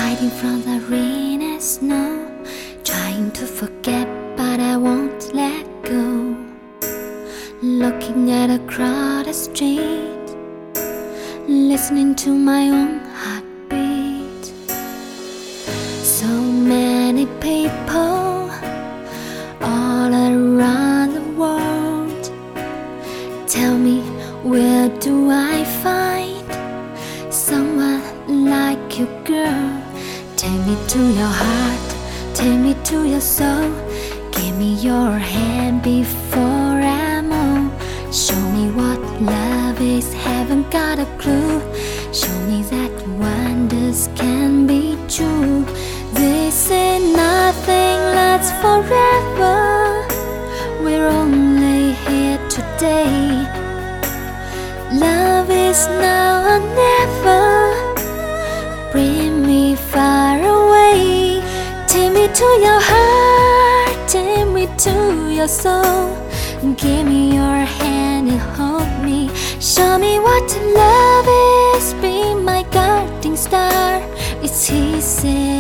hiding from the rain and snow, trying to forget but I won't let go. Looking at a crowded street, listening to my own heartbeat. So many people all around the world. Tell me, where do I find someone like you, girl? Take me to your heart, take me to your soul. Give me your hand before I move. Show me what love is, haven't got a clue. Show me that wonders can be true. This ain't nothing lasts forever. We're only here today. Love is now or never. Bring me far away. Take me to your heart, take me to your soul. Give me your hand and hold me. Show me what love is, be my guiding star. It's easy